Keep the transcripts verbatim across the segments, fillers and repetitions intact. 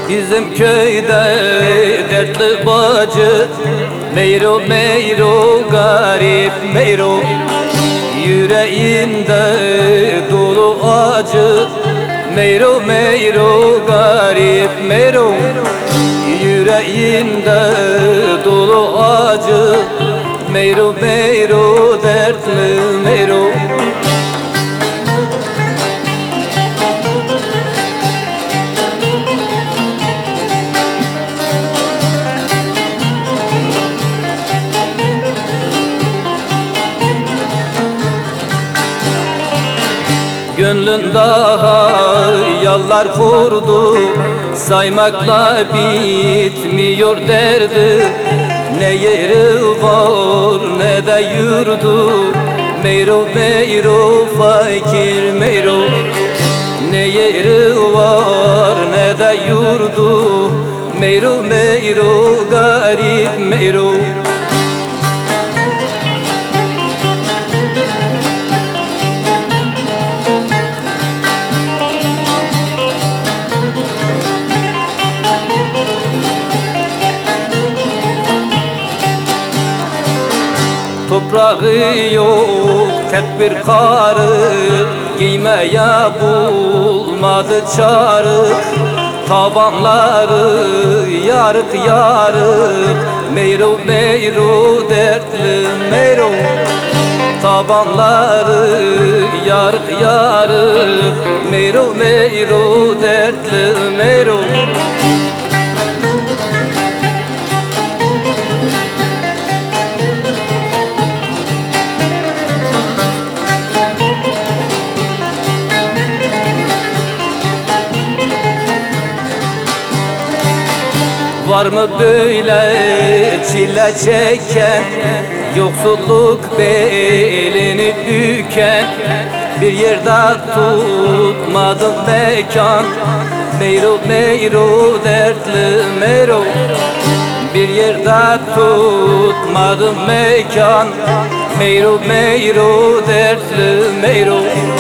Bizim köyde dertli bacı, Meyro meyro garip meyro, yüreğinde dolu acı. Meyro meyro garip meyro, yüreğinde dolu acı. Meyro meyro dertli meyro. Gönlün daha yallar kurdu, saymakla bitmiyor derdi. Ne yeri var ne de yurdu, Meyro meyro fakir meyro. Ne yeri var ne de yurdu, Meyro meyro garip meyro. Toprağı yok tedbir karı, giymeye bulmadı çarı. Tabanları yarık yarık, Meyro meyro dertli meyro. Tabanları yarık yarık, Meyro meyro dertli meyro. Var mı böyle çile çeken, yoksulluk belini büken? Bir yerde tutmadım mekan, Meyro meyro dertli meyro. Bir yerde tutmadım mekan, Meyro meyro dertli meyro.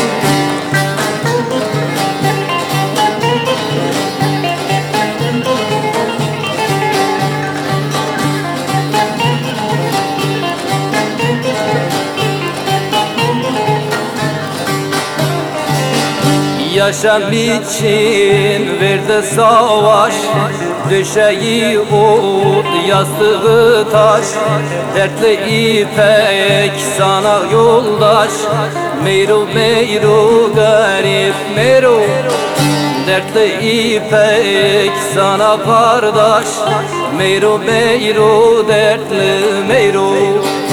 Yaşam için verdi savaş, döşeği ot yastığı taş. Dertli ipek sana yoldaş, Meyro meyro garip meyro. Dertli ipek sana kardeş, Meyro meyro dertli meyro.